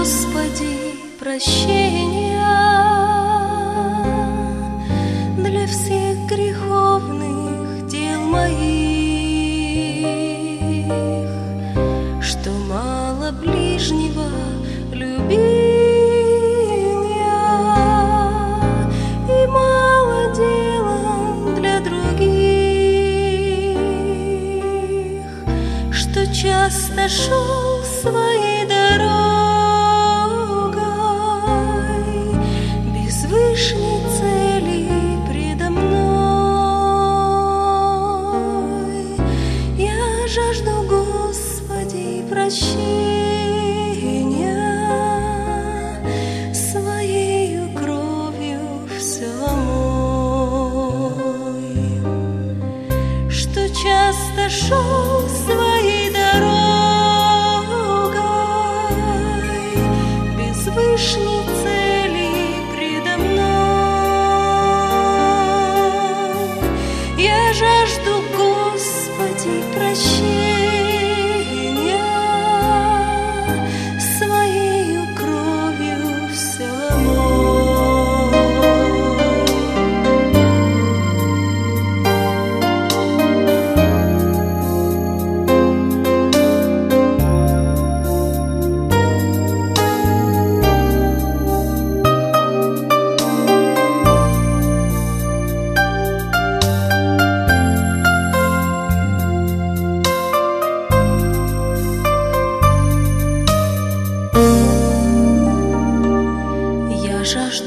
Господи, прощения для всех греховных дел моих, что мало ближнего любил я, и мало делал для других, что часто шел своей дорогой без вышней цели предо мной. Я жажду, Господи, прощения, своею кровью все омой, что часто шел своей дорогой без вышней цели предо мной. Я жажду, Господи, прощения, своею кровью все омой. Я жажду